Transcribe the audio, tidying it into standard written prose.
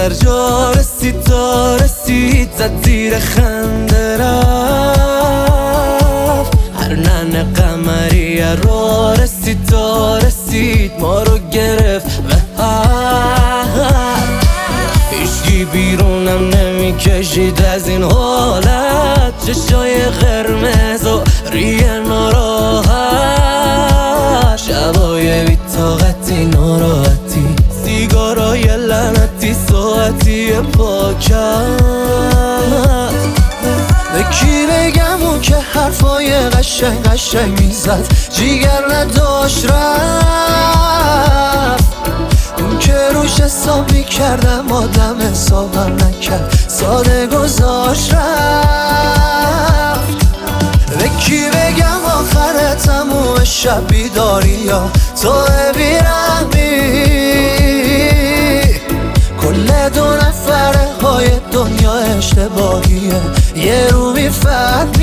هر جا رسید تا رسید زد زیر خنده رفت. هر ننه قمریه را رسید تا رسید ما رو گرفت و هیچکی بیرونم نمیکشید از این حالت. چشای قرمز و ریه ناراحت، شبای بی‌طاقتی ناراحتی، سیگارای لعنتی ساعتی پاکت. به کی بگم اون که حرفای قشنگ قشنگ میزد جیگر نداشت رفت. اون که روش حساب میکردم آدم حسابم نکرد ساده گذاشت رفت. به کی بگم آخر تموم شب بیداری یا تو بیرمی، کل دو نفره های دنیا اشتباهیه یه رو میفهمی.